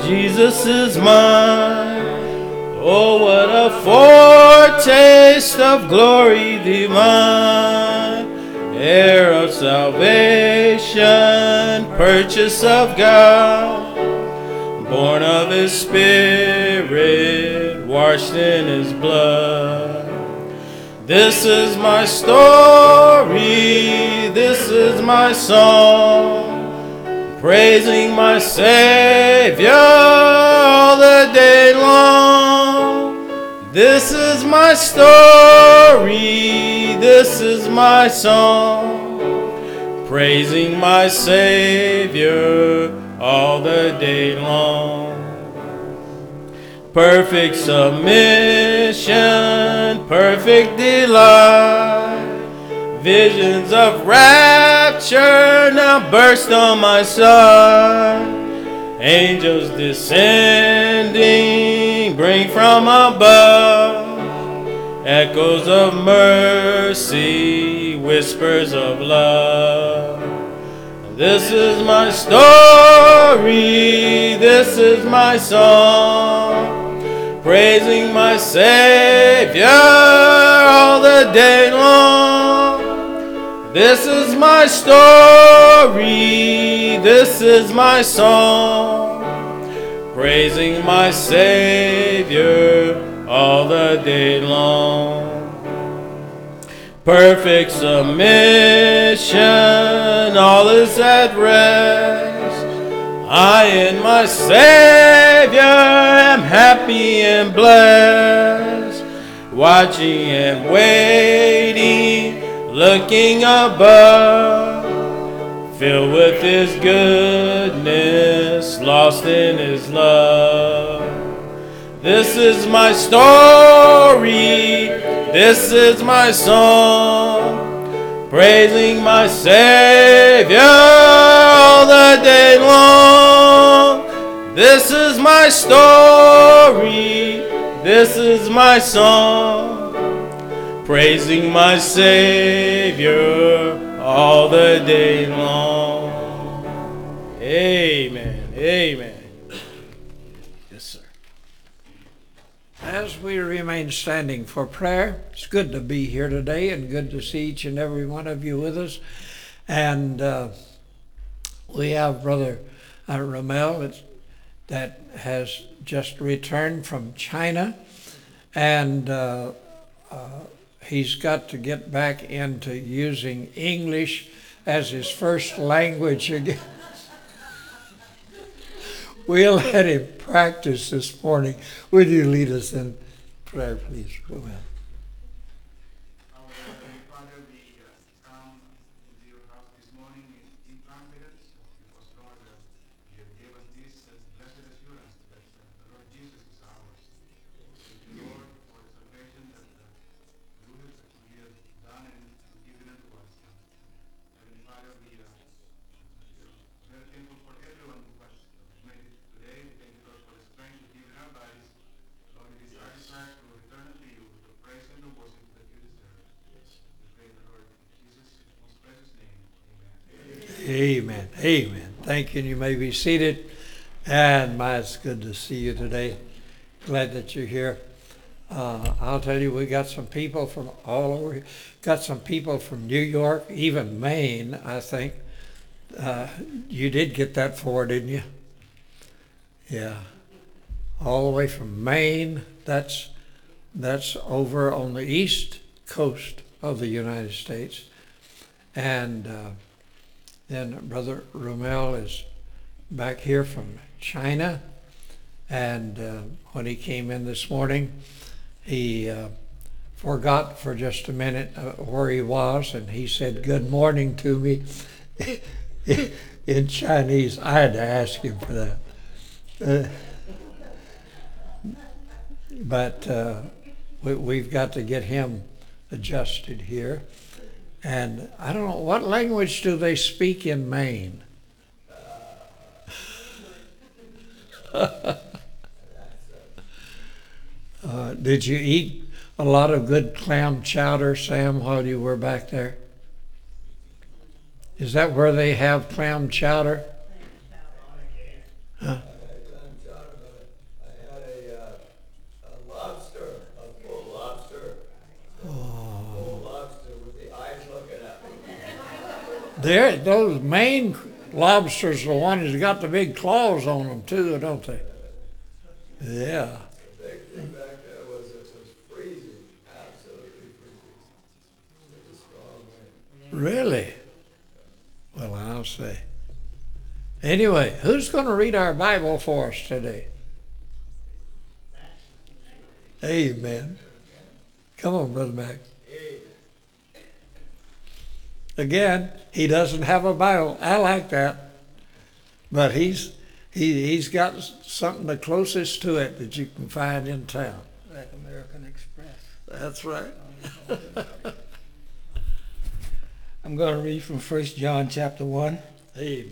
Jesus is mine. Oh, what a foretaste of glory divine, heir of salvation, purchase of God, born of His Spirit, washed in His blood. This is my story, this is my song, praising my Savior all the day long. This is my story, this is my song, praising my Savior all the day long. Perfect submission, perfect delight, visions of rapture now burst on my sight. Angels descending bring from above echoes of mercy, whispers of love. This is my story, this is my song, praising my Savior all the day long. This is my story, this is my song, praising my Savior all the day long. Perfect submission, all is at rest. I in my Savior am happy and blessed, watching and waiting, looking above, filled with His goodness, lost in His love. This is my story, this is my song, praising my Savior all the day long. This is my story, this is my song, praising my Savior all the day long. Amen. Amen. Yes, sir. As we remain standing for prayer, it's good to be here today and good to see each and every one of you with us. And we have Brother Rommel that has just returned from China. And he's got to get back into using English as his first language again. We'll let him practice this morning. Would you lead us in prayer, please? Go ahead. Our Heavenly Father, we come into your house this morning in confidence because, Lord, you have given us this blessed assurance that the Lord Jesus is ours. Thank you, Lord, for the salvation that you have done and given unto us. Heavenly Father, we are very thankful for everyone who has made it today. We thank you, Lord, for the strength you give in our bodies. Lord, it is our desire to return unto you the praise and the worship that you deserve. We pray the Lord in Jesus' most precious name. Amen. Amen. Amen. Thank you. You may be seated. And it's good to see you today. Glad that you're here. I'll tell you, we got some people from all over. Got some people from New York, even Maine, I think. You did get that far, didn't you? Yeah. All the way from Maine. That's over on the east coast of the United States. And then Brother Rommel is back here from China. And when he came in this morning, he forgot for just a minute where he was, and he said good morning to me in Chinese. I had to ask him for that. But we've got to get him adjusted here. And I don't know, what language do they speak in Maine? Did you eat a lot of good clam chowder, Sam, while you were back there? Is that where they have clam chowder? Huh? Those Maine lobsters are the ones that got the big claws on them too, don't they? Yeah. The big thing back there was it was freezing, absolutely freezing. It was a strong wind. Really? Well, I'll say. Anyway, who's going to read our Bible for us today? Amen. Come on, Brother Mac. Again, he doesn't have a Bible. I like that. But he's got something the closest to it that you can find in town. Like American Express. That's right. I'm going to read from 1 John chapter 1. Amen.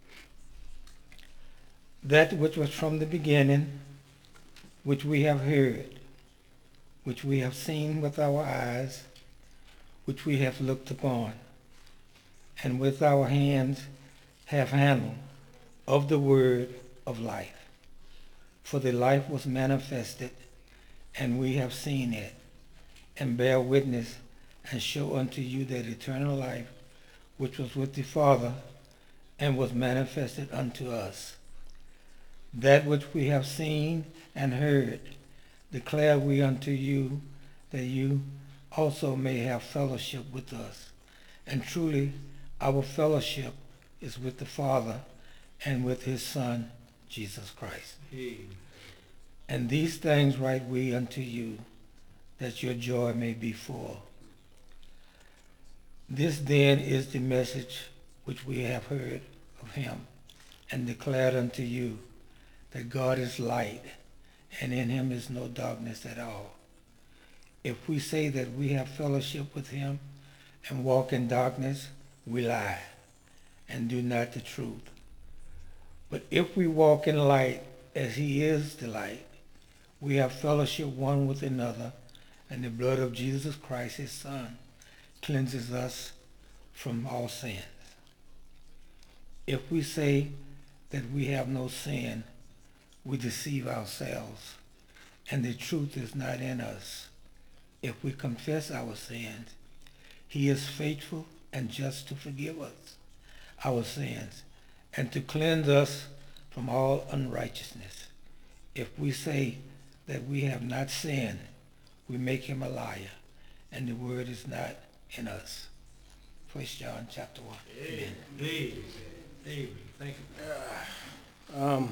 That which was from the beginning, which we have heard, which we have seen with our eyes, which we have looked upon, and with our hands have handled of the word of life. For the life was manifested, and we have seen it, and bear witness, and show unto you that eternal life, which was with the Father, and was manifested unto us. That which we have seen and heard, declare we unto you, that you also may have fellowship with us. And truly, our fellowship is with the Father and with his Son, Jesus Christ. Amen. And these things write we unto you, that your joy may be full. This then is the message which we have heard of him, and declared unto you, that God is light, and in him is no darkness at all. If we say that we have fellowship with him and walk in darkness, we lie, and do not the truth. But if we walk in light, as he is the light, we have fellowship one with another, and the blood of Jesus Christ, his Son, cleanses us from all sins. If we say that we have no sin, we deceive ourselves, and the truth is not in us. If we confess our sins, he is faithful and just to forgive us our sins, and to cleanse us from all unrighteousness. If we say that we have not sinned, we make him a liar, and the word is not in us. 1 John chapter 1. Amen. Amen. Amen. Thank you.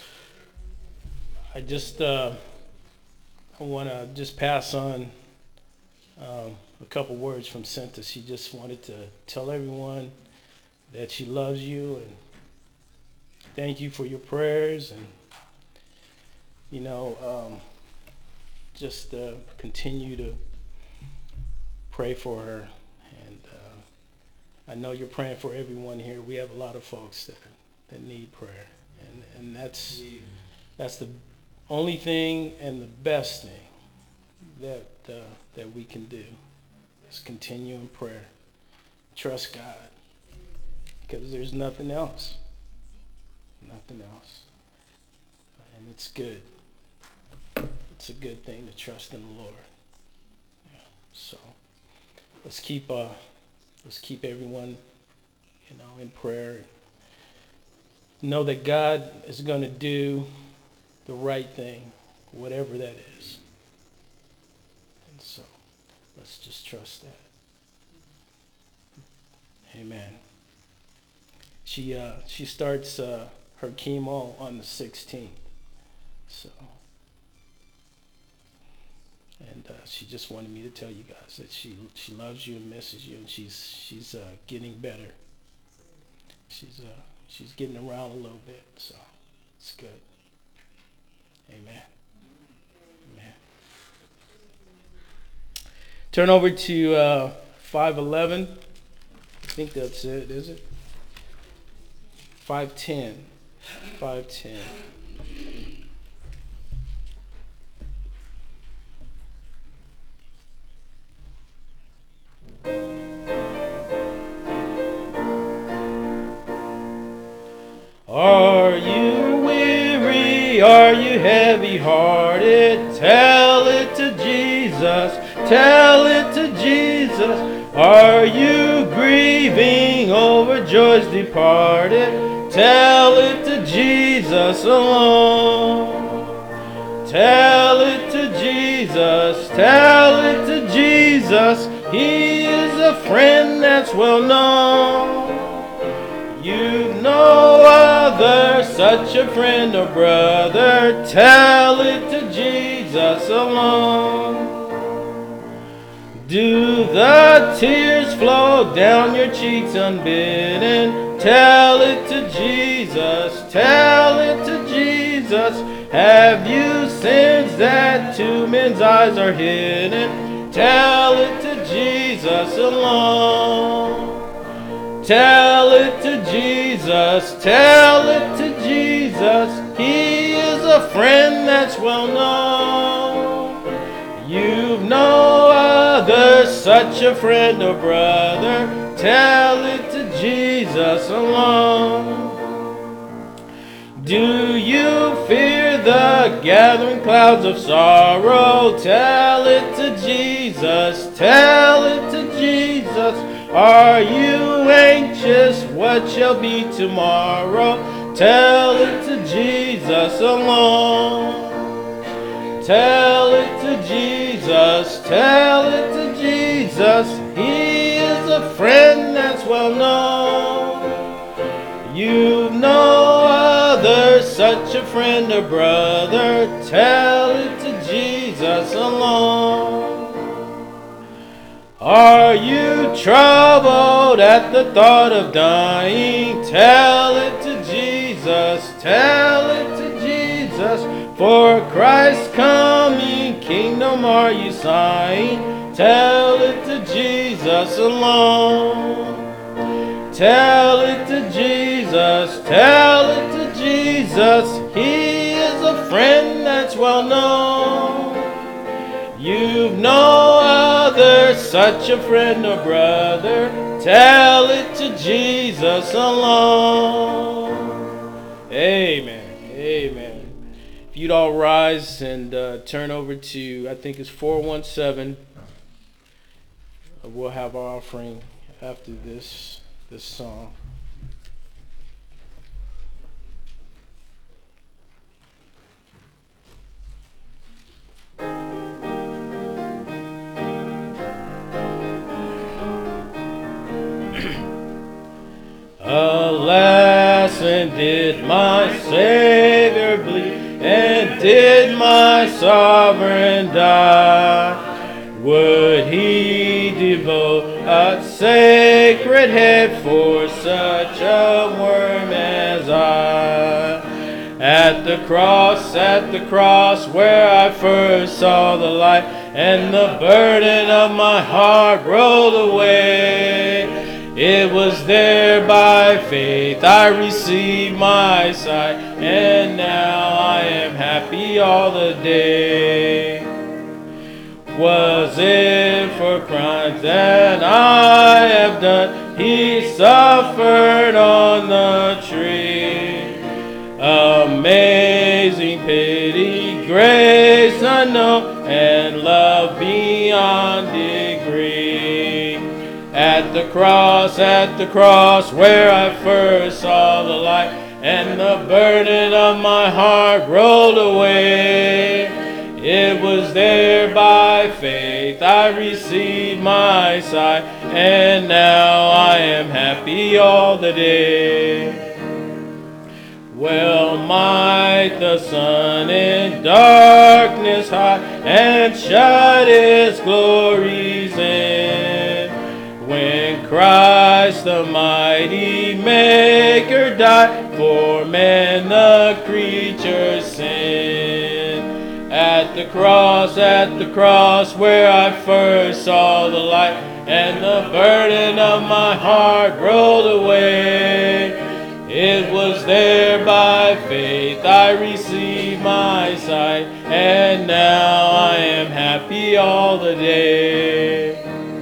I just I want to just pass on a couple words from Cinta. She just wanted to tell everyone that she loves you and thank you for your prayers, and just continue to pray for her. And I know you're praying for everyone here. We have a lot of folks that need prayer, and that's the only thing and the best thing that we can do is continue in prayer. Trust God, because there's nothing else. Nothing else. And it's good. It's a good thing to trust in the Lord. Yeah. So let's keep everyone, in prayer. Know that God is going to do the right thing, whatever that is. And so let's just trust that. Amen. She starts her chemo on the 16th. So, and she just wanted me to tell you guys that she loves you and misses you, and she's getting better. She's getting around a little bit, so it's good. Amen. Amen. Turn over to 5:11. I think that's it, is it? 5:10. 5:10. Are you weary? Are you heavy-hearted? Tell it to Jesus. Tell it to Jesus. Are you grieving over joys departed? Tell it to Jesus alone. Tell it to Jesus. Tell it to Jesus. He is a friend that's well known. You've no other, such a friend or brother. Tell it to Jesus alone. Do the tears flow down your cheeks unbidden? Tell it to Jesus. Tell it to Jesus. Have you sins that to men's eyes are hidden? Tell it to Jesus alone. Tell it to Jesus, tell it to Jesus. He is a friend that's well known. You've no other, such a friend or brother. Tell it to Jesus alone. Do you fear the gathering clouds of sorrow? Tell it to Jesus, tell it to Jesus. Are you anxious what shall be tomorrow? Tell it to Jesus alone. Tell it to Jesus, tell it to Jesus. He is a friend that's well known. You've no other, such a friend or brother. Tell it to Jesus alone. Are you troubled at the thought of dying? Tell it to Jesus, tell it to Jesus. For Christ's coming kingdom are you sighing? Tell it to Jesus alone. Tell it to Jesus, tell it to Jesus. He is a friend that's well known. You've no other, such a friend or brother. Tell it to Jesus alone. Amen. Amen. If you'd all rise and turn over to, I think it's 417. We'll have our offering after this song. Alas, and did my Savior bleed, and did my Sovereign die? Would he devote a sacred head for such a worm as I? At the cross where I first saw the light, and the burden of my heart rolled away. It was there by faith I received my sight, and now I am happy all the day. Was it for crimes that I have done? He suffered on the tree. Amazing pity, grace unknown, and love beyond degree. At the cross where I first saw the light, and the burden of my heart rolled away. It was there by faith I received my sight, and now I am happy all the day. Well might the sun in darkness hide, and shut its glories in, when Christ the mighty Maker died for man the creature's sin. At the cross where I first saw the light, and the burden of my heart rolled away. It was there by faith I received my sight, and now I am happy all the day.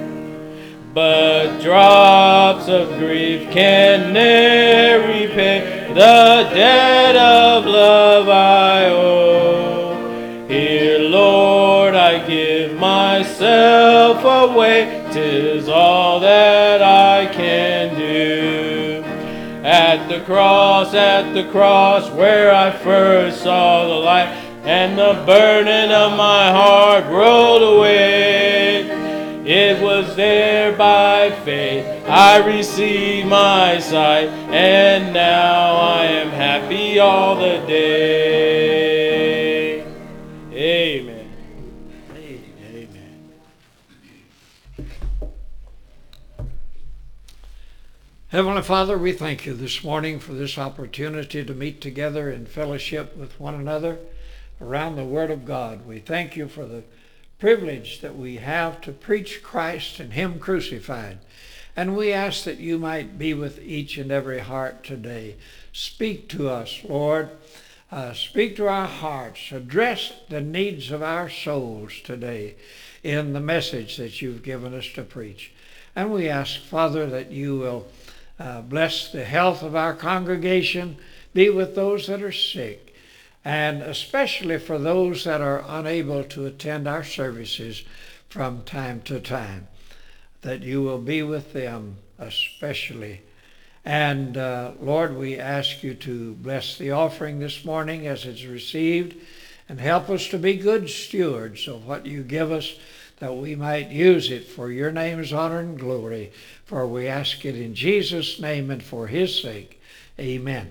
But drops of grief can ne'er repay the debt of love I owe. Here, Lord, I give myself away. 'tis all that I can do. At the cross, where I first saw the light, and the burden of my heart rolled away. It was there by faith I received my sight, and now I am happy all the day. Amen. Amen. Heavenly Father, we thank you this morning for this opportunity to meet together in fellowship with one another around the Word of God. We thank you for the privilege that we have to preach Christ and Him crucified. And we ask that you might be with each and every heart today. Speak to us, Lord. Speak to our hearts. Address the needs of our souls today in the message that you've given us to preach. And we ask, Father, that you will bless the health of our congregation, be with those that are sick, and especially for those that are unable to attend our services from time to time, that you will be with them especially. And Lord, we ask you to bless the offering this morning as it's received, and help us to be good stewards of what you give us, that we might use it for your name's honor and glory. For we ask it in Jesus' name and for his sake. Amen.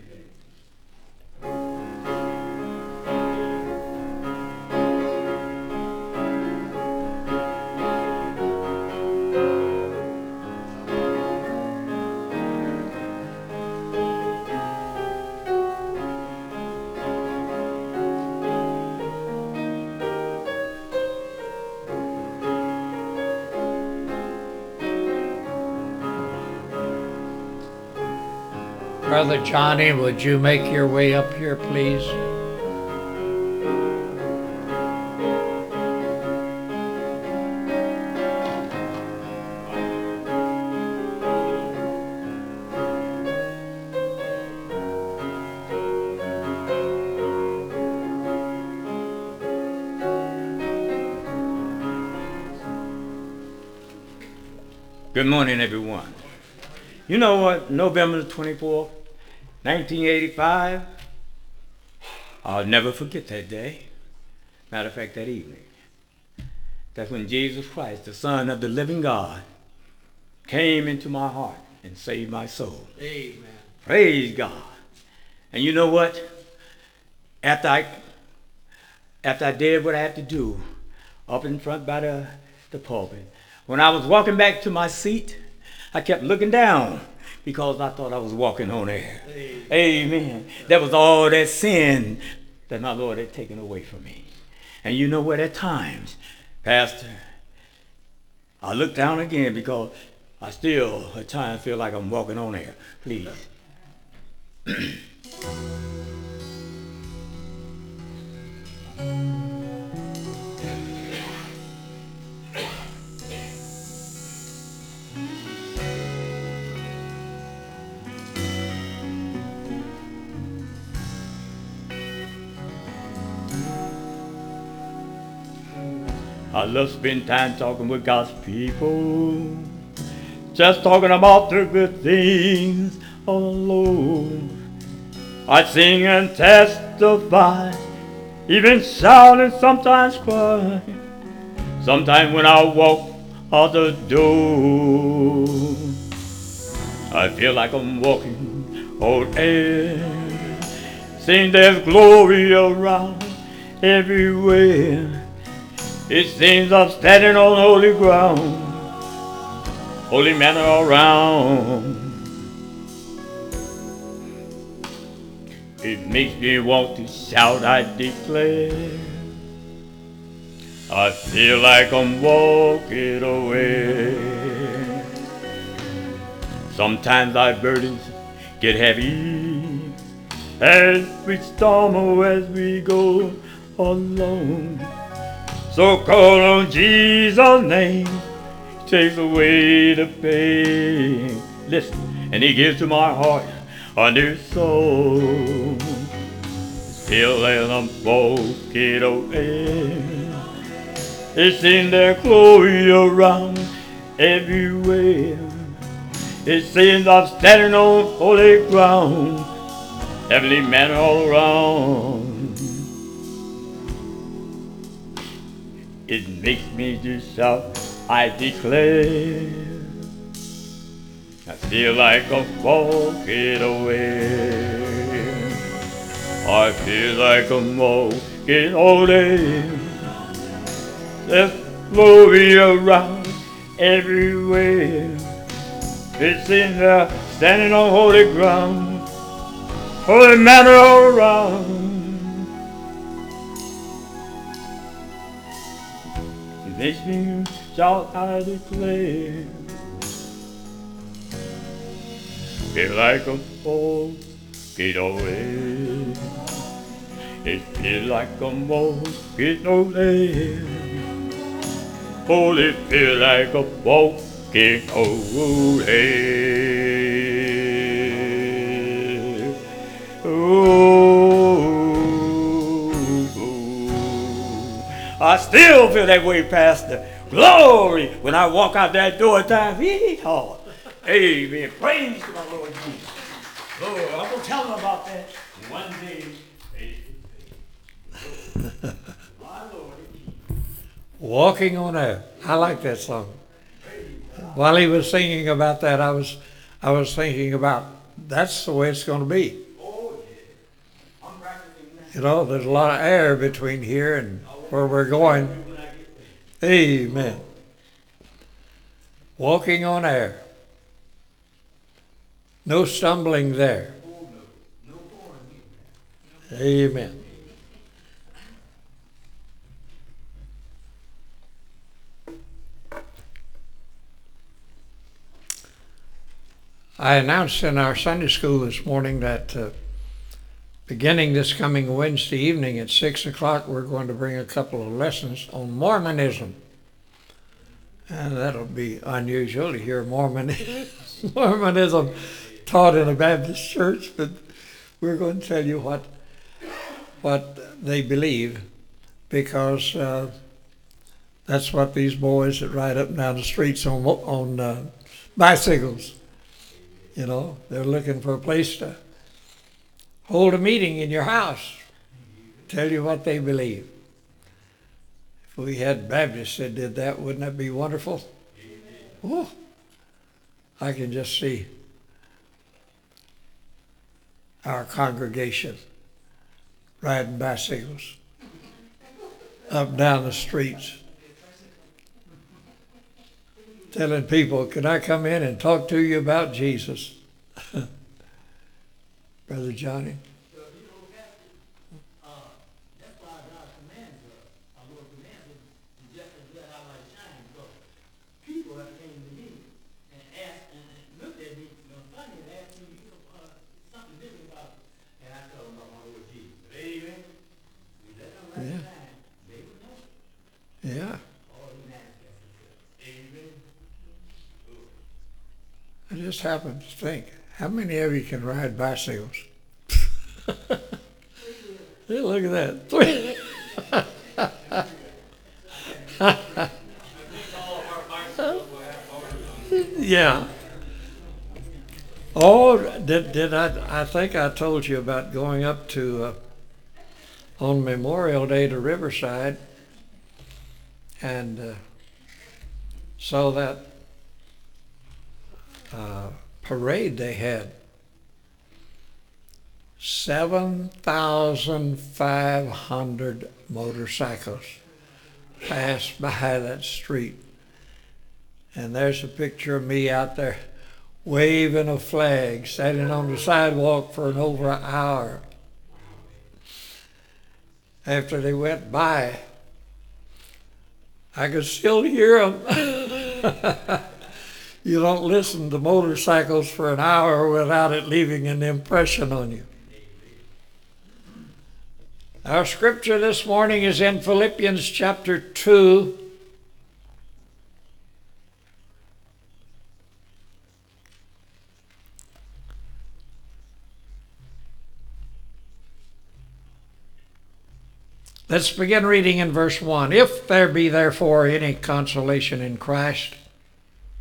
Brother Johnny, would you make your way up here, please? Good morning, everyone. You know what? November the 24th, 1985, I'll never forget that day. Matter of fact, that evening. That's when Jesus Christ, the Son of the living God, came into my heart and saved my soul. Amen. Praise God. And you know what? After I did what I had to do up in front by the pulpit, when I was walking back to my seat, I kept looking down because I thought I was walking on air. Amen. That was all that sin that my Lord had taken away from me. And you know what? At times, Pastor, I look down again because I still at times feel like I'm walking on air. Please. I love spending time talking with God's people, just talking about the good things of the Lord. I sing and testify, even shout and sometimes cry. Sometimes when I walk out the door, I feel like I'm walking on air. Seems there's glory around everywhere. It seems I'm standing on holy ground, holy manner around. It makes me want to shout, I declare. I feel like I'm walking away. Sometimes our burdens get heavy as we stumble as we go along. So call on Jesus' name, takes away the pain. Listen, and he gives to my heart a new soul. Still as I'm walking away, it seems there's glory around everywhere. It seems I'm standing on holy ground, heavenly manna all around. It makes me just shout, I declare, I feel like I'm walking away. I feel like I'm walking away. There's glory around everywhere. It's in there, standing on holy ground, holy manna all around. It makes me shout, I declare. Feel like I'm walking away. It feels like I'm walking away. Oh, it feels like I'm walking away. Oh, I still feel that way, Pastor. Glory when I walk out that door at time. Yeehaw. Amen. Praise to my Lord Jesus. Lord, I'm going to tell them about that one day. My Lord. Walking on Air. I like that song. While he was singing about that, I was thinking about that's the way it's going to be. You know, there's a lot of air between here and where we're going. Amen. Walking on air. No stumbling there. Amen. I announced in our Sunday school this morning that beginning this coming Wednesday evening at 6 o'clock, we're going to bring a couple of lessons on Mormonism. And that'll be unusual to hear Mormonism taught in a Baptist church, but we're going to tell you what they believe, because that's what these boys that ride up and down the streets on bicycles, you know, they're looking for a place to hold a meeting in your house, tell you what they believe. If we had Baptists that did that, wouldn't that be wonderful? Oh, I can just see our congregation riding bicycles up and down the streets, telling people, can I come in and talk to you about Jesus? Brother Johnny. Yeah. I just happened to think, how many of you can ride bicycles? Hey, look at that. Yeah. Oh, did I think I told you about going up to on Memorial Day to Riverside and saw that parade they had. 7,500 motorcycles passed by that street. And there's a picture of me out there waving a flag, standing on the sidewalk for over an hour. After they went by, I could still hear them. You don't listen to motorcycles for an hour without it leaving an impression on you. Our scripture this morning is in Philippians chapter 2. Let's begin reading in verse 1. If there be therefore any consolation in Christ,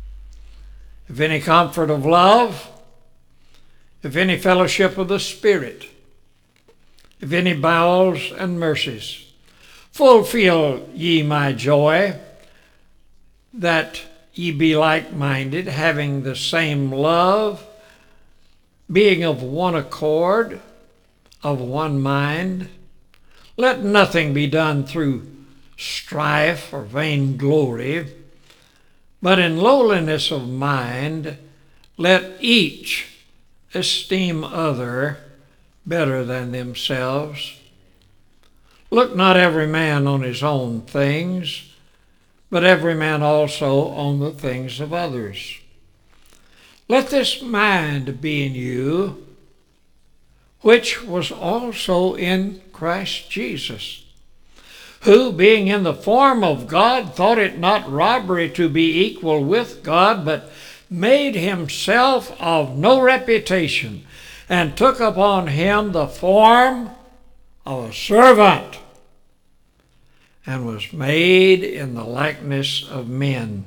if any comfort of love, if any fellowship of the Spirit, if any bowels and mercies. Fulfill ye my joy, that ye be like-minded, having the same love, being of one accord, of one mind. Let nothing be done through strife or vainglory, but in lowliness of mind, let each esteem other better than themselves. Look not every man on his own things, but every man also on the things of others. Let this mind be in you, which was also in Christ Jesus, who, being in the form of God, thought it not robbery to be equal with God, but made himself of no reputation, and took upon him the form of a servant, and was made in the likeness of men.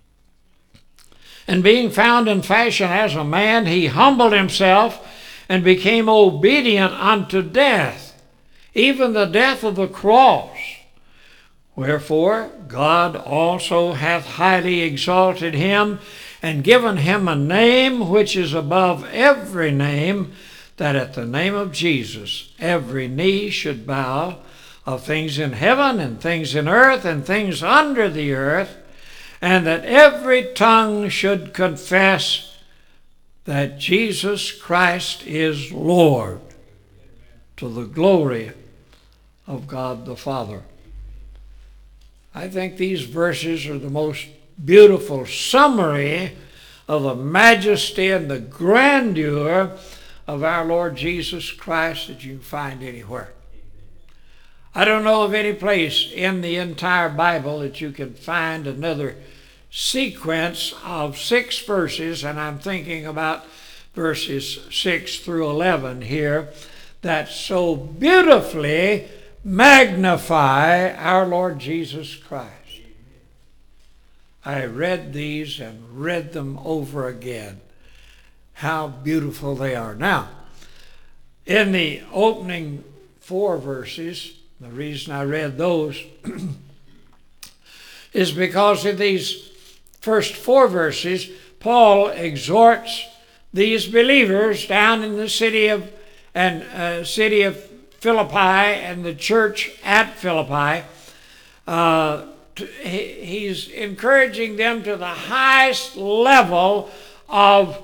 And being found in fashion as a man, he humbled himself and became obedient unto death, even the death of the cross. Wherefore God also hath highly exalted him, and given him a name which is above every name, that at the name of Jesus every knee should bow, of things in heaven and things in earth and things under the earth, and that every tongue should confess that Jesus Christ is Lord, to the glory of God the Father. I think these verses are the most beautiful summary of the majesty and the grandeur of our Lord Jesus Christ that you can find anywhere. I don't know of any place in the entire Bible that you can find another sequence of 6 verses, and I'm thinking about verses 6 through 11 here, that so beautifully magnify our Lord Jesus Christ. I read these and read them over again. How beautiful they are. Now, in the opening 4 verses, the reason I read those is because in these first 4 verses, Paul exhorts these believers down in the city of Philippi and the church at Philippi. He's encouraging them to the highest level of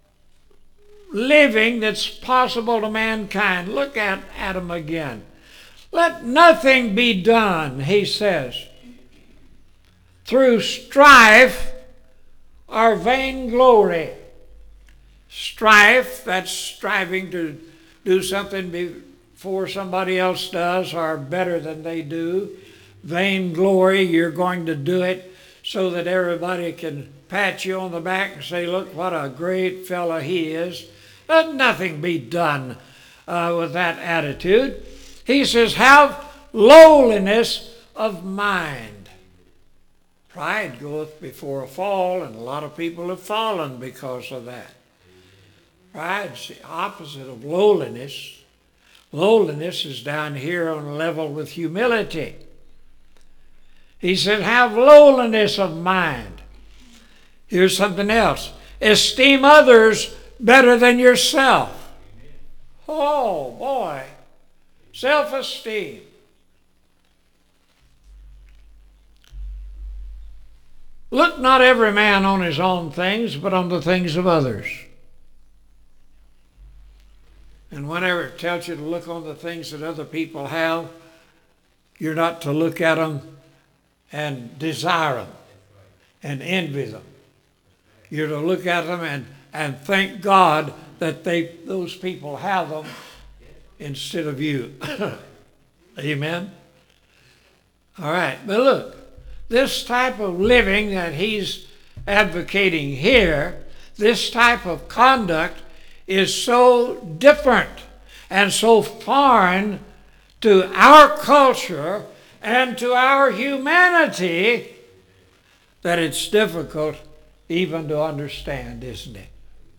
living that's possible to mankind. Look at Adam again. Let nothing be done, he says, through strife or vainglory. Strife, that's striving to do something before somebody else does or better than they do. Vainglory, you're going to do it so that everybody can pat you on the back and say, look what a great fellow he is. Let nothing be done with that attitude. He says, have lowliness of mind. Pride goeth before a fall, and a lot of people have fallen because of that. Pride's the opposite of lowliness. Lowliness is down here on a level with humility. He said, have lowliness of mind. Here's something else. Esteem others better than yourself. Oh, boy. Self-esteem. Look not every man on his own things, but on the things of others. And whenever it tells you to look on the things that other people have, you're not to look at them and desire them and envy them. You're to look at them and thank God that those people have them instead of you. Amen? All right, but look, this type of living that he's advocating here, this type of conduct is so different and so foreign to our culture and to our humanity that it's difficult even to understand, isn't it?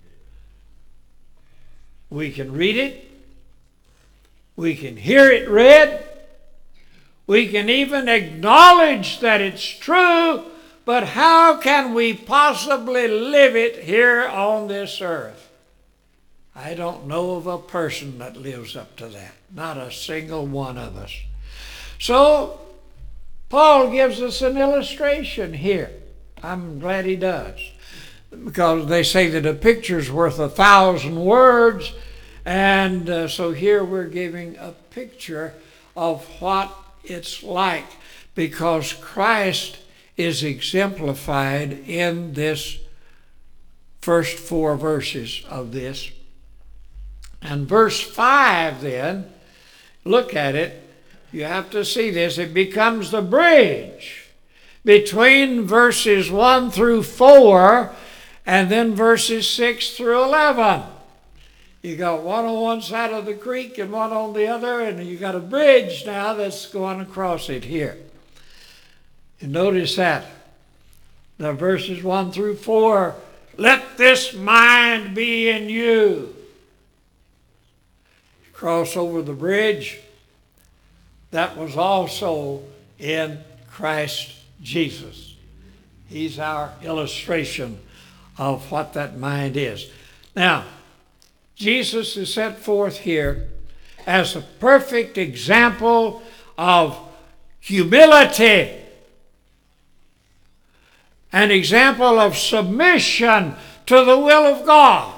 We can read it. We can hear it read. We can even acknowledge that it's true, but how can we possibly live it here on this earth? I don't know of a person that lives up to that. Not a single one of us. So, Paul gives us an illustration here. I'm glad he does. Because they say that a picture's worth 1,000 words. And so here we're giving a picture of what it's like. Because Christ is exemplified in this first 4 verses of this. And verse 5 then, look at it. You have to see this. It becomes the bridge between verses 1 through 4 and then verses 6 through 11. You got one on one side of the creek and one on the other, and you got a bridge now that's going across it here. And notice that. The verses 1 through 4, let this mind be in you. Cross over the bridge. That was also in Christ Jesus. He's our illustration of what that mind is. Now, Jesus is set forth here as a perfect example of humility, an example of submission to the will of God.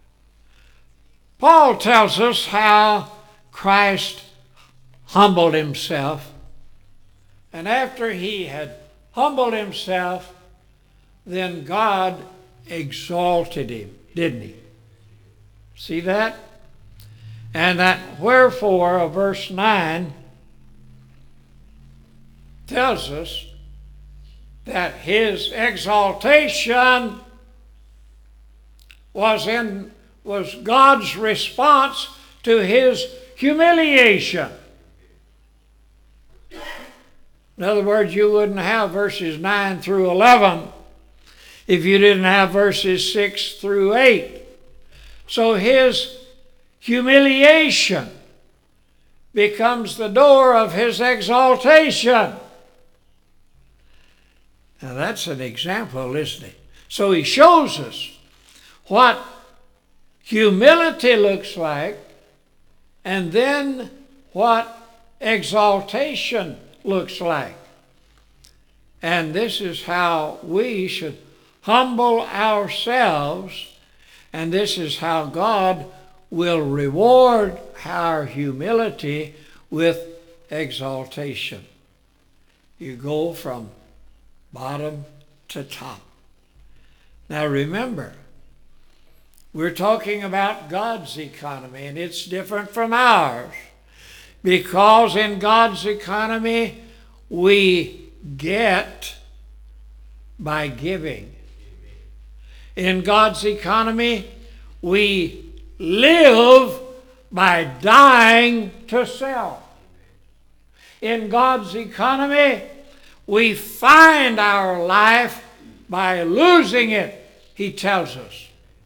Paul tells us how Christ humbled himself, and after he had humbled himself, then God exalted him, didn't he? See that? And that wherefore of verse 9 tells us that his exaltation was God's response to his humiliation. In other words, you wouldn't have verses 9 through 11 if you didn't have verses 6 through 8. So his humiliation becomes the door of his exaltation. Now that's an example, isn't it? So he shows us what humility looks like, and then what exaltation looks like. And this is how we should humble ourselves, and this is how God will reward our humility with exaltation. You go from bottom to top. Now remember, we're talking about God's economy, and it's different from ours. Because in God's economy, we get by giving. In God's economy, we live by dying to self. In God's economy, we find our life by losing it, he tells us.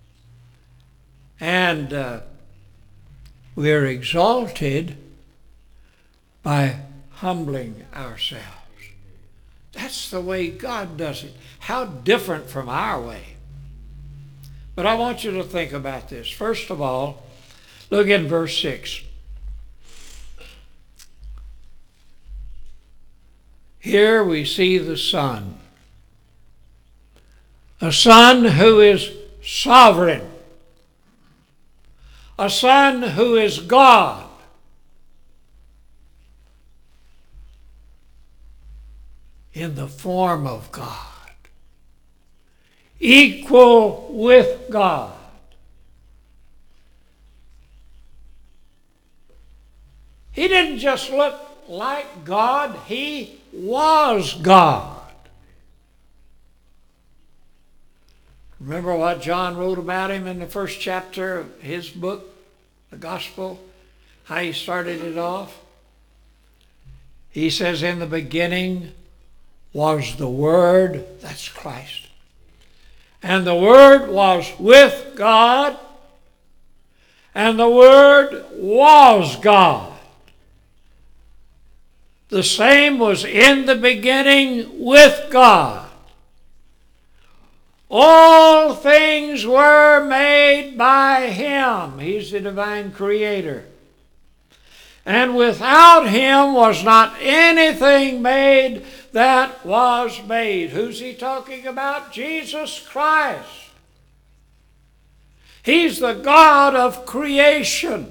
And we're exalted by humbling ourselves. That's the way God does it. How different from our way. But I want you to think about this. First of all, look in verse 6. Here we see the Son. A Son who is sovereign. A Son who is God. In the form of God. Equal with God. He didn't just look like God, he was God. Remember what John wrote about him in the first chapter of his book, the Gospel, how he started it off? He says, in the beginning was the Word, that's Christ. And the Word was with God, and the Word was God. The same was in the beginning with God. All things were made by Him. He's the divine creator. And without Him was not anything made that was made. Who's he talking about? Jesus Christ. He's the God of creation.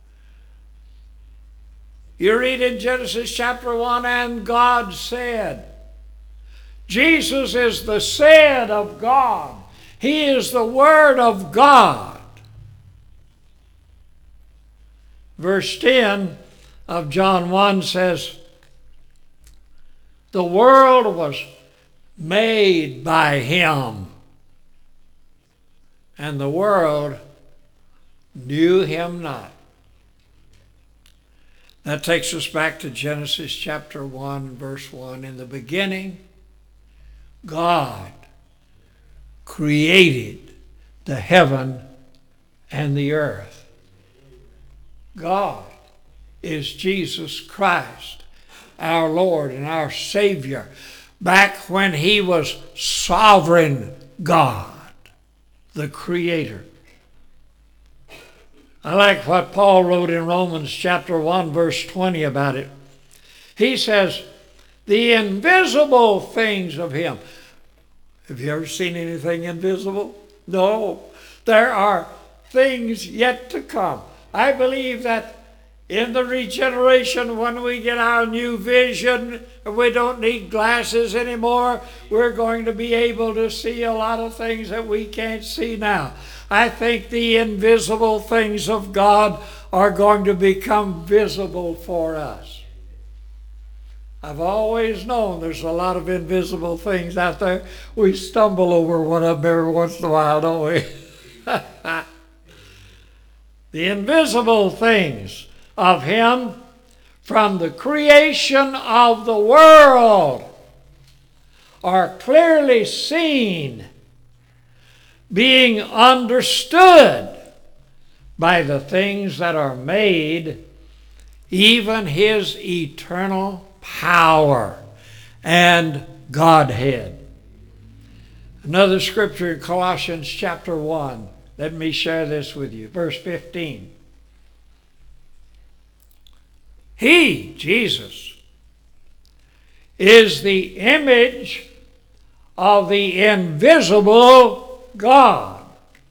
You read in Genesis chapter 1, and God said. Jesus is the said of God. He is the Word of God. Verse 10 of John 1 says, the world was made by Him, and the world knew Him not. That takes us back to Genesis chapter 1, verse 1. In the beginning, God created the heaven and the earth. God is Jesus Christ, our Lord and our Savior, back when He was sovereign God, the Creator. I like what Paul wrote in Romans chapter 1, verse 20 about it. He says, the invisible things of Him. Have you ever seen anything invisible? No. There are things yet to come. I believe that in the regeneration, when we get our new vision, we don't need glasses anymore. We're going to be able to see a lot of things that we can't see now. I think the invisible things of God are going to become visible for us. I've always known there's a lot of invisible things out there. We stumble over one of them every once in a while, don't we? The invisible things of Him from the creation of the world are clearly seen, being understood by the things that are made, even His eternal power and Godhead. Another scripture in Colossians chapter 1. Let me share this with you. Verse 15. He, Jesus, is the image of the invisible God.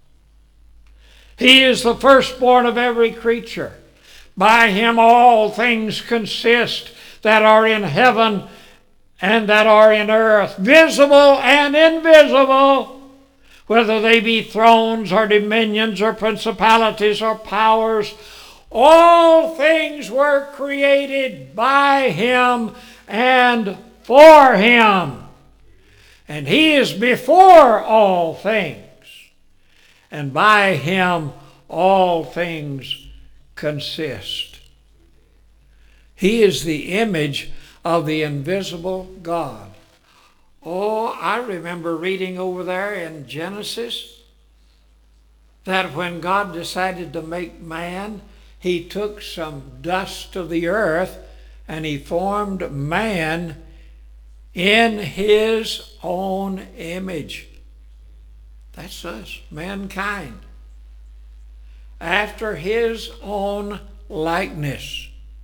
He is the firstborn of every creature. By Him all things consist that are in heaven and that are in earth, visible and invisible, whether they be thrones or dominions or principalities or powers. All things were created by Him and for Him. And He is before all things. And by Him all things consist. He is the image of the invisible God. Oh, I remember reading over there in Genesis that when God decided to make man, He took some dust of the earth and He formed man in His own image. That's us, mankind. After His own likeness.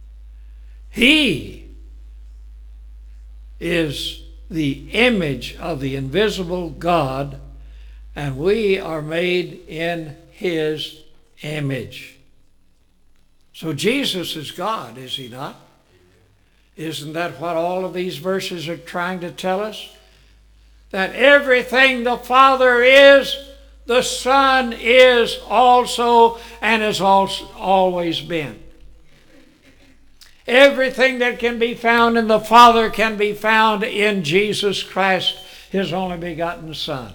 He is the image of the invisible God, and we are made in His image. So Jesus is God, is He not? Isn't that what all of these verses are trying to tell us? That everything the Father is, the Son is also, and has also always been. Everything that can be found in the Father can be found in Jesus Christ, His only begotten Son.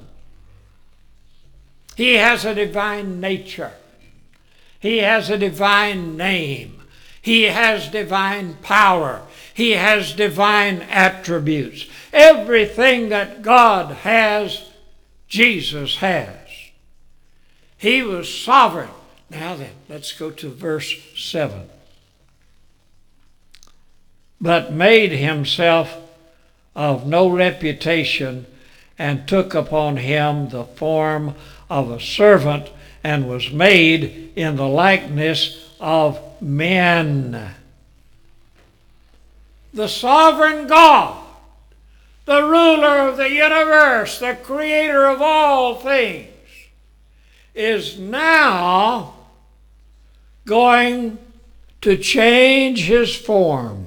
He has a divine nature. He has a divine name. He has divine power. He has divine attributes. Everything that God has Jesus has. He was sovereign. Now then, let's go to verse 7. But made himself of no reputation, and took upon him the form of a servant, and was made in the likeness of men. The sovereign God, the ruler of the universe, the creator of all things, is now going to change his form.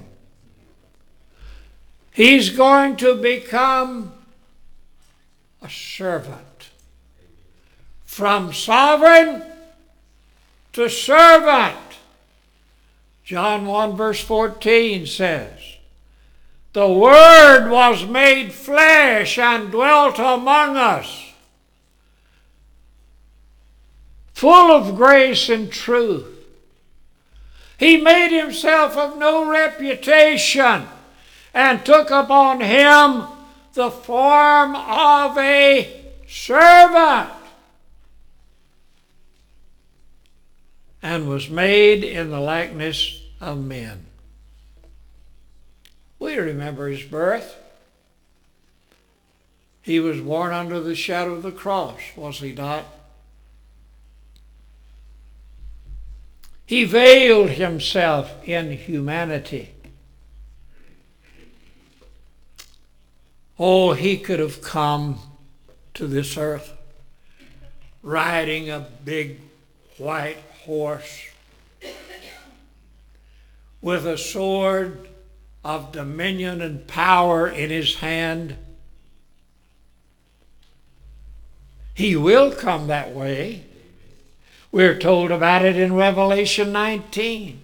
He's going to become a servant. From sovereign to servant. John 1 verse 14 says, the Word was made flesh and dwelt among us, full of grace and truth. He made himself of no reputation, and took upon him the form of a servant, and was made in the likeness of men. We remember his birth. He was born under the shadow of the cross, was he not? He veiled himself in humanity. Oh, he could have come to this earth riding a big white horse with a sword of dominion and power in his hand. He will come that way. We're told about it in Revelation 19.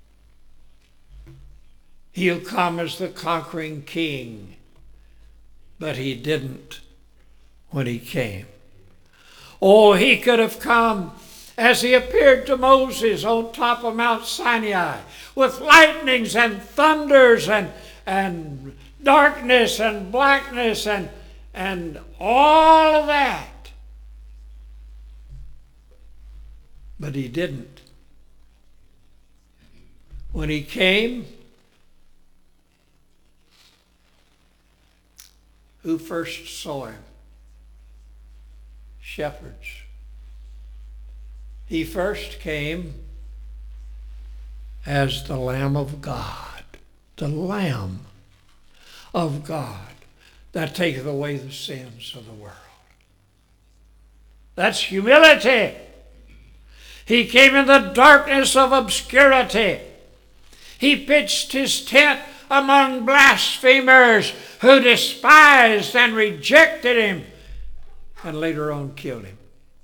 He'll come as the conquering king. But he didn't when he came. Oh, he could have come as he appeared to Moses on top of Mount Sinai with lightnings and thunders and darkness and blackness and all of that. But he didn't. When he came, who first saw him? Shepherds. He first came as the Lamb of God, the Lamb of God that taketh away the sins of the world. That's humility. He came in the darkness of obscurity. He pitched his tent among blasphemers who despised and rejected him and later on killed him.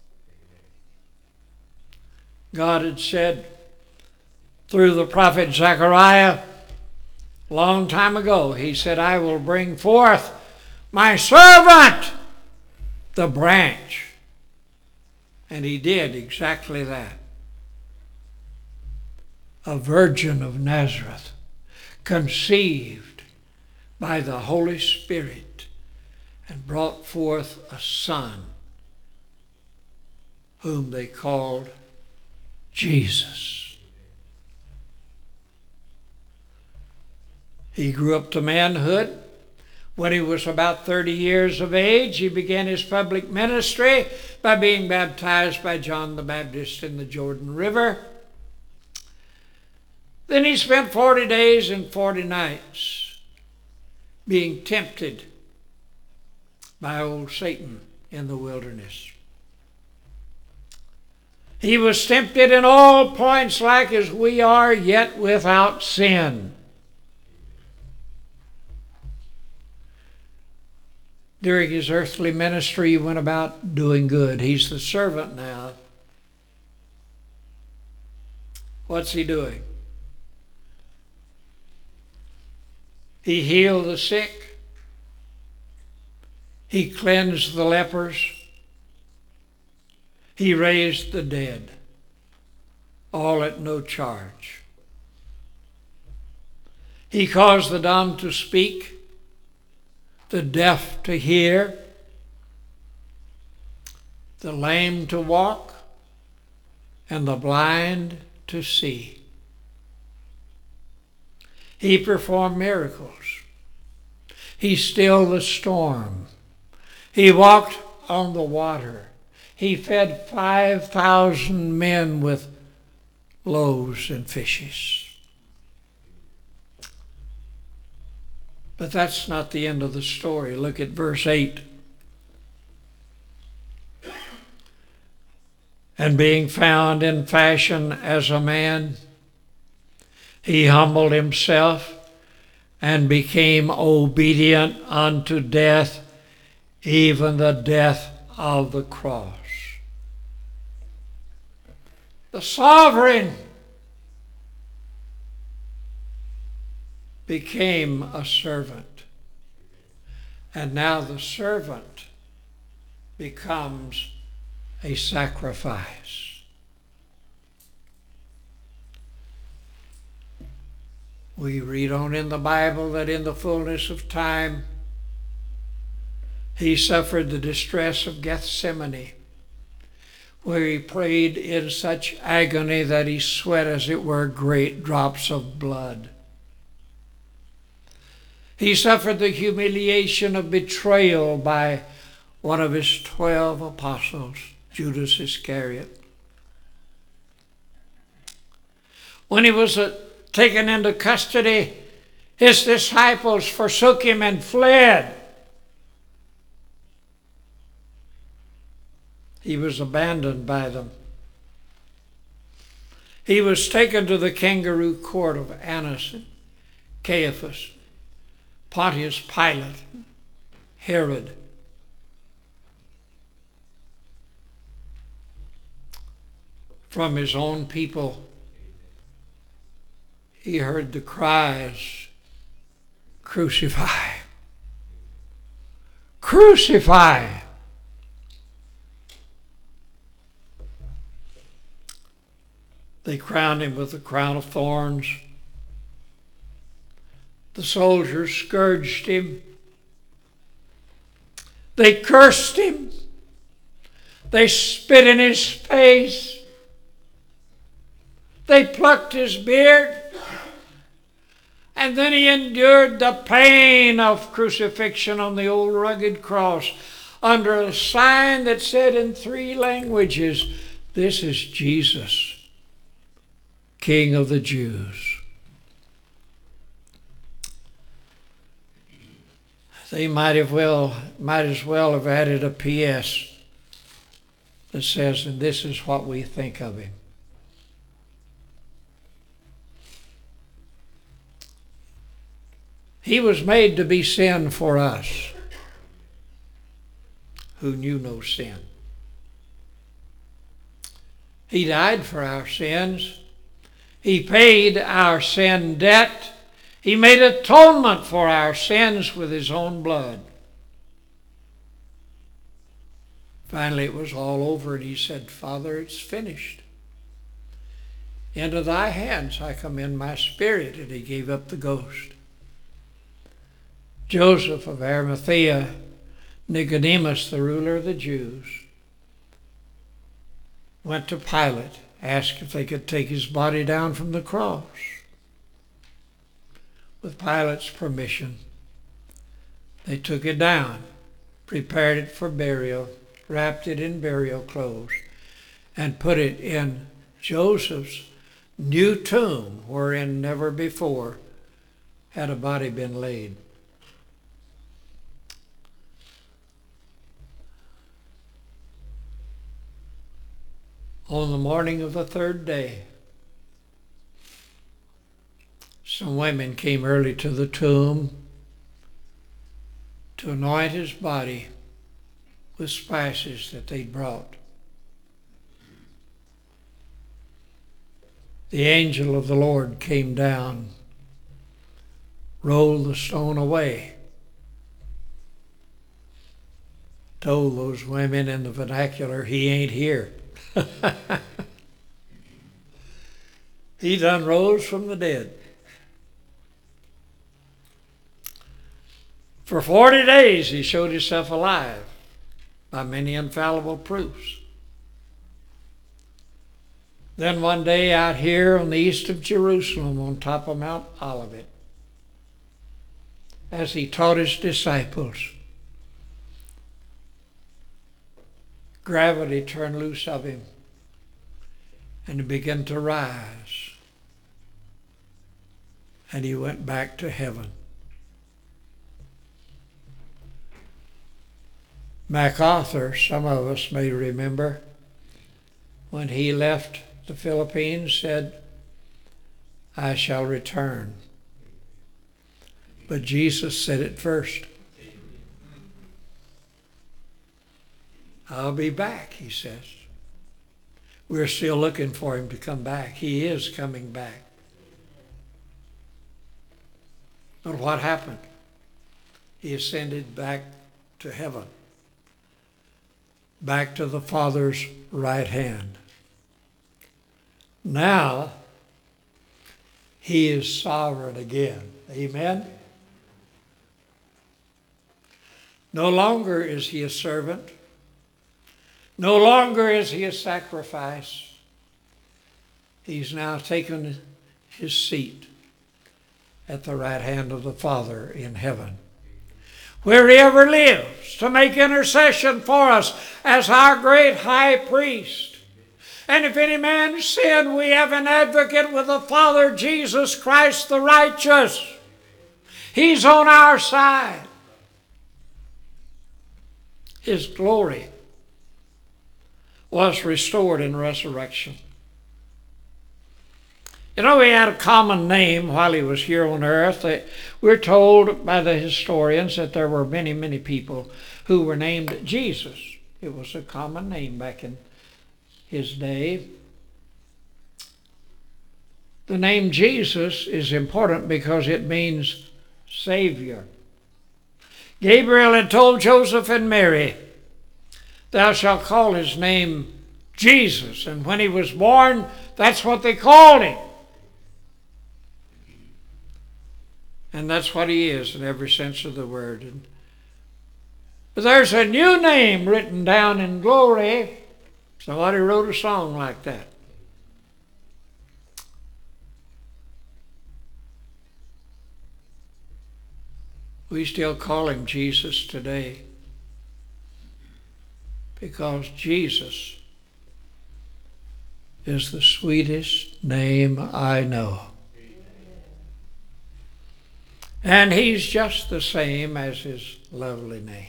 God had said through the prophet Zechariah a long time ago, he said, I will bring forth my servant, the branch. And he did exactly that. A virgin of Nazareth, conceived by the Holy Spirit, and brought forth a son whom they called Jesus. He grew up to manhood. When he was about 30 years of age, he began his public ministry by being baptized by John the Baptist in the Jordan River. Then he spent 40 days and 40 nights being tempted by old Satan in the wilderness. He was tempted in all points like as we are, yet without sin. During his earthly ministry, he went about doing good. He's the servant now. What's he doing? He healed the sick. He cleansed the lepers. He raised the dead, all at no charge. He caused the dumb to speak, the deaf to hear, the lame to walk, and the blind to see. He performed miracles. He stilled the storm. He walked on the water. He fed 5,000 men with loaves and fishes. But that's not the end of the story. Look at verse 8. And being found in fashion as a man, he humbled himself and became obedient unto death, even the death of the cross. The sovereign became a servant. And now the servant becomes a sacrifice. We read on in the Bible that in the fullness of time, he suffered the distress of Gethsemane, where he prayed in such agony that he sweat as it were great drops of blood. He suffered the humiliation of betrayal by one of his 12 apostles, Judas Iscariot. When he was taken into custody, his disciples forsook him and fled. He was abandoned by them. He was taken to the kangaroo court of Annas and Caiaphas, Pontius Pilate, Herod. From his own people, he heard the cries, "Crucify! Crucify!" They crowned him with a crown of thorns. The soldiers scourged him. They cursed him. They spit in his face. They plucked his beard. And then he endured the pain of crucifixion on the old rugged cross under a sign that said in 3 languages, "This is Jesus, King of the Jews." They might as well have added a PS that says, "And this is what we think of him." He was made to be sin for us, who knew no sin. He died for our sins. He paid our sin debt. He made atonement for our sins with his own blood. Finally, it was all over, and he said, "Father, it's finished. Into thy hands I commend my spirit," and he gave up the ghost. Joseph of Arimathea, Nicodemus, the ruler of the Jews, went to Pilate, asked if they could take his body down from the cross. With Pilate's permission, they took it down, prepared it for burial, wrapped it in burial clothes, and put it in Joseph's new tomb, wherein never before had a body been laid. On the morning of the 3rd day, some women came early to the tomb to anoint his body with spices that they'd brought. The angel of the Lord came down, rolled the stone away, told those women in the vernacular, "He ain't here." He done rose from the dead. For 40 days he showed himself alive, by many infallible proofs. Then one day out here on the east of Jerusalem, on top of Mount Olivet, as he taught his disciples, gravity turned loose of him and he began to rise. And he went back to heaven. MacArthur, some of us may remember, when he left the Philippines, said, "I shall return." But Jesus said it first. "I'll be back," he says. We're still looking for him to come back. He is coming back. But what happened? He ascended back to heaven, back to the Father's right hand. Now, he is sovereign again. Amen? No longer is he a servant. No longer is he a sacrifice. He's now taken his seat at the right hand of the Father in heaven, where he ever lives to make intercession for us as our great high priest. And if any man sin, we have an advocate with the Father, Jesus Christ the righteous. He's on our side. His glory was restored in resurrection. You know, he had a common name while he was here on earth. We're told by the historians that there were many, many people who were named Jesus. It was a common name back in his day. The name Jesus is important because it means Savior. Gabriel had told Joseph and Mary, "Thou shalt call his name Jesus." And when he was born, that's what they called him. And that's what he is in every sense of the word. But there's a new name written down in glory. Somebody wrote a song like that. We still call him Jesus today because Jesus is the sweetest name I know. And he's just the same as his lovely name.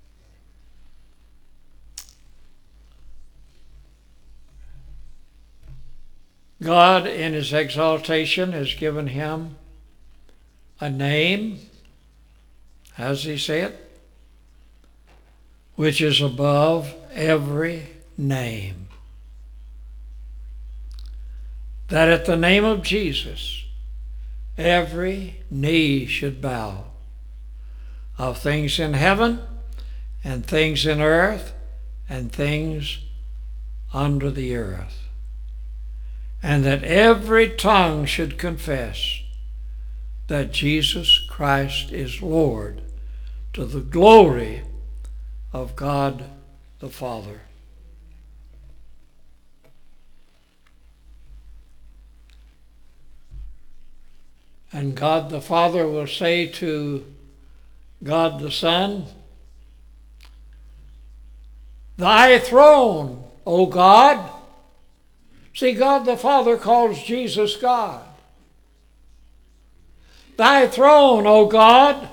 God, in his exaltation, has given him a name, as he said, which is above every name. That at the name of Jesus, every knee should bow, of things in heaven and things in earth and things under the earth. And that every tongue should confess that Jesus Christ is Lord, to the glory of God the Father. And God the Father will say to God the Son, "Thy throne, O God." See, God the Father calls Jesus God. "Thy throne, O God,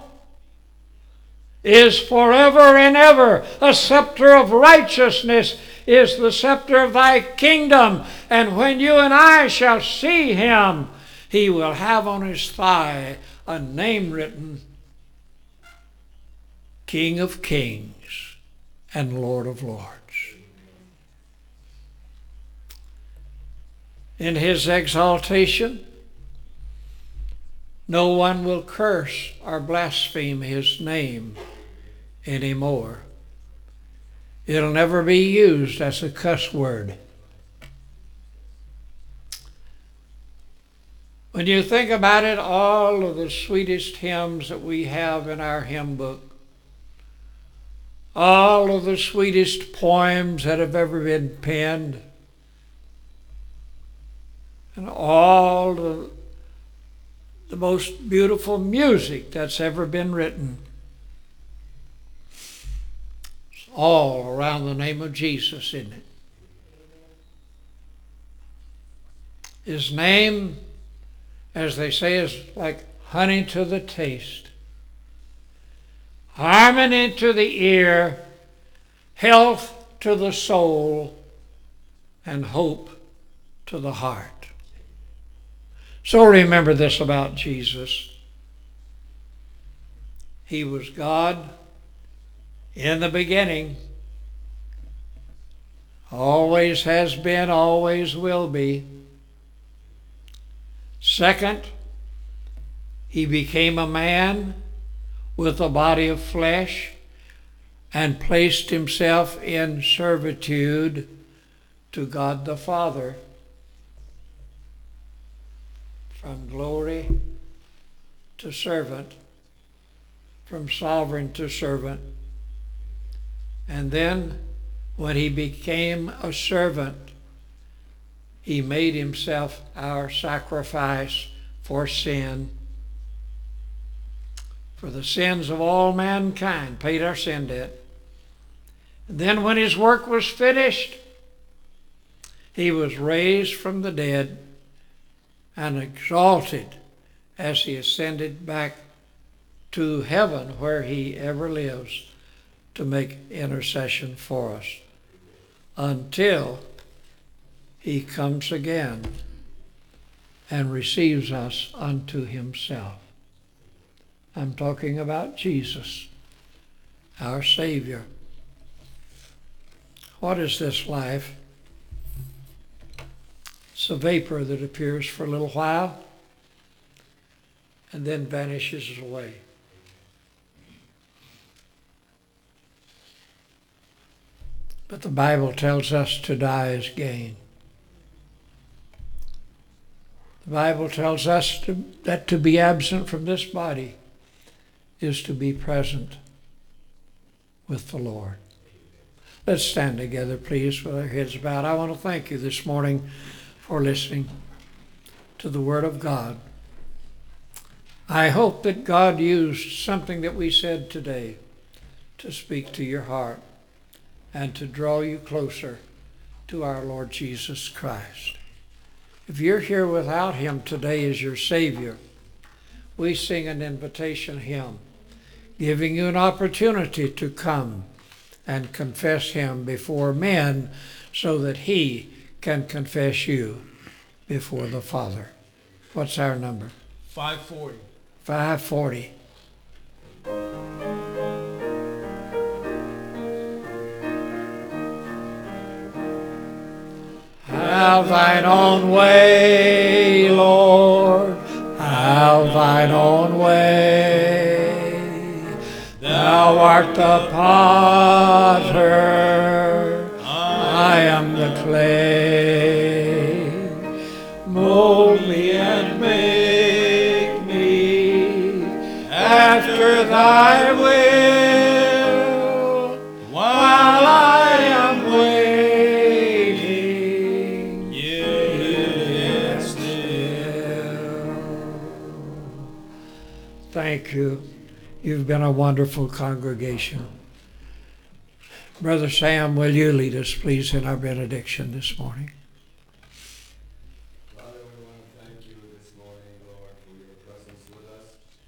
is forever and ever. A scepter of righteousness is the scepter of thy kingdom. And when you and I shall see him, he will have on his thigh a name written, King of Kings and Lord of Lords." In his exaltation, no one will curse or blaspheme his name anymore. It'll never be used as a cuss word. When you think about it, all of the sweetest hymns that we have in our hymn book all of the sweetest poems that have ever been penned, and all the most beautiful music that's ever been written. It's all around the name of Jesus, isn't it? His name, as they say, is like honey to the taste, harmony to the ear, health to the soul, and hope to the heart. So remember this about Jesus. He was God in the beginning, always has been, always will be. Second, he became a man with a body of flesh and placed himself in servitude to God the Father. From glory to servant, from sovereign to servant. And then when he became a servant, he made himself our sacrifice for sin, for the sins of all mankind, paid our sin debt. And then when his work was finished, he was raised from the dead and exalted as he ascended back to heaven, where he ever lives to make intercession for us until he comes again and receives us unto himself. I'm talking about Jesus, our Savior. What is this life? It's a vapor that appears for a little while and then vanishes away. But the Bible tells us to die is gain. The Bible tells us that to be absent from this body is to be present with the Lord. Let's stand together, please, with our heads bowed. I want to thank you this morning for listening to the Word of God. I hope that God used something that we said today to speak to your heart and to draw you closer to our Lord Jesus Christ. If you're here without him today as your Savior, we sing an invitation hymn, giving you an opportunity to come and confess him before men so that he can confess you before the Father. What's our number? 540. 540. Have thine own way, Lord, have thine own way. Thou art the potter, I am the clay. Mold me and make me after thy will, while I am waiting, yet still. Thank you. You've been a wonderful congregation. Brother Sam, will you lead us, please, in our benediction this morning?